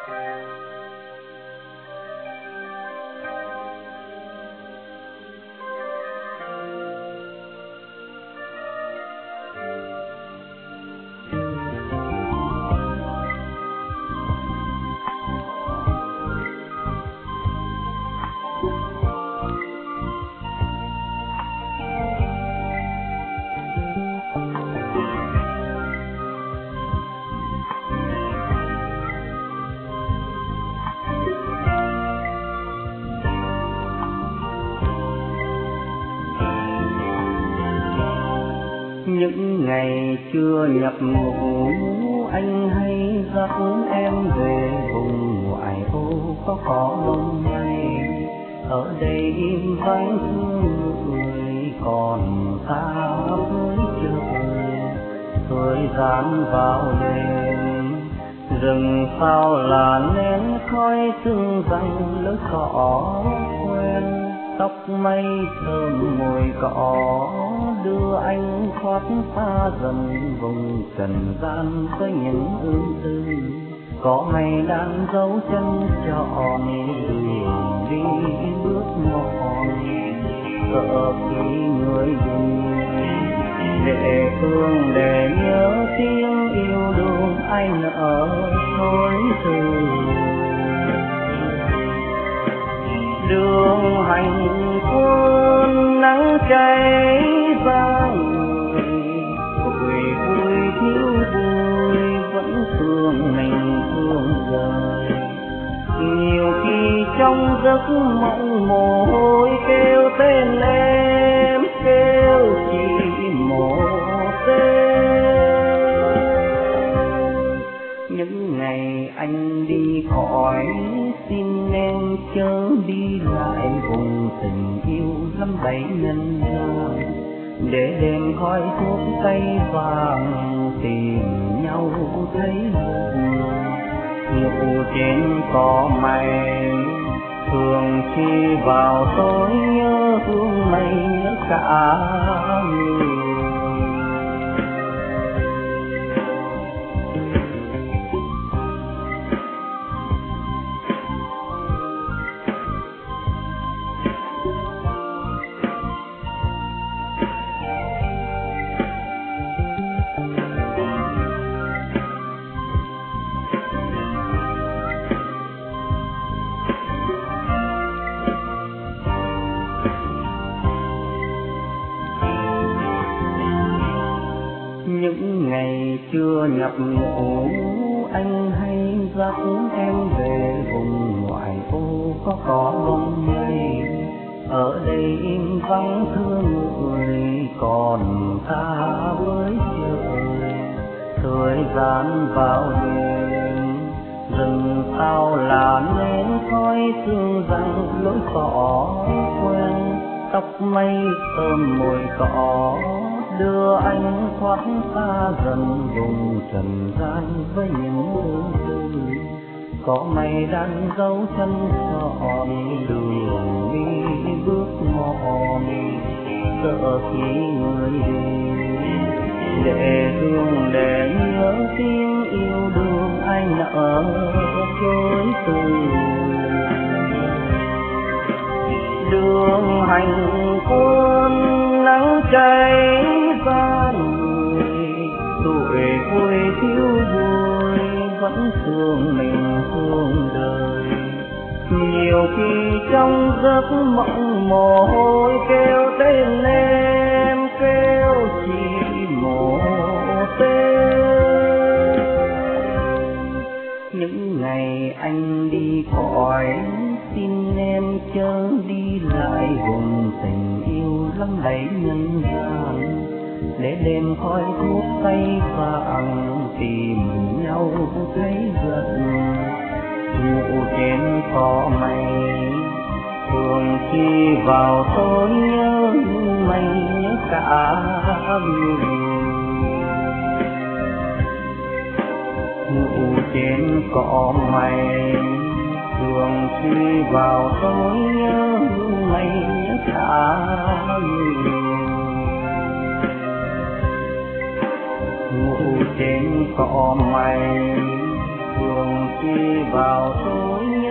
Những ngày chưa nhập ngũ, anh hay dắt em về vùng ngoại ô có cỏ lông mây. Ở đây im vắng thương người, còn ta với trời. Thời gian vào đêm, rừng sao là nén khói sương răng lối cỏ quen. Tóc mây thơm mùi cỏ đưa anh khoác xa dần vùng trần gian với những ưu tư. Có mây đang dấu chân trọn đường đi bước mòn, sợ khi người đi để thương để nhớ tiếng yêu đương ai nỡ thôi từ. Đường hành quân nắng cháy ra người, tuổi vui thiếu vui vẫn thương mình thương đời. Nhiều khi trong giấc mộng mồ hôi kêu tên em, kêu chỉ một tên. Những ngày anh đi khỏi, xin em chớ đi lại vùng tình yêu lắm bảy nhân gian. Để đêm khói thuốc cây vàng tìm nhau thấy buồn. Ngủ trên cỏ mây thường khi vào tối nhớ hương mây nhớ cả người. Những ngày chưa nhập ngũ, anh hay dắt em về vùng ngoại ô có cỏ bông mây. Ở đây im vắng thương người, còn ta với trời. Thời gian vào đêm, rừng sao là nén khói sương răng lối cỏ quen. Tóc mây thơm mùi cỏ đưa anh khoác xa dần vùng trần gian với những ưu tư. Có mây đang dấu chân trọn đường đi bước mòn, sợ khi người đi để thương để nhớ tiếng yêu đương anh nỡ chối từ. Đường hành quân nắng cháy ra người, tuổi vui thiếu vui vẫn thương mình thương đời. Nhiều khi trong giấc mộng mồ hôi kêu tên em, kêu chỉ một tên. Những ngày anh đi khỏi, xin em chớ đi lại vùng tình yêu lắm bảy nhân gian. Để đêm khói thuốc tay vàng tìm nhau thấy giận. Ngủ trên cỏ mây thường khi vào tối nhớ mây nhớ cả người. Ngủ trên cỏ mây thường khi vào tối nhớ mây nhớ cả người. Ngủ trên cỏ mây thường khi vào tối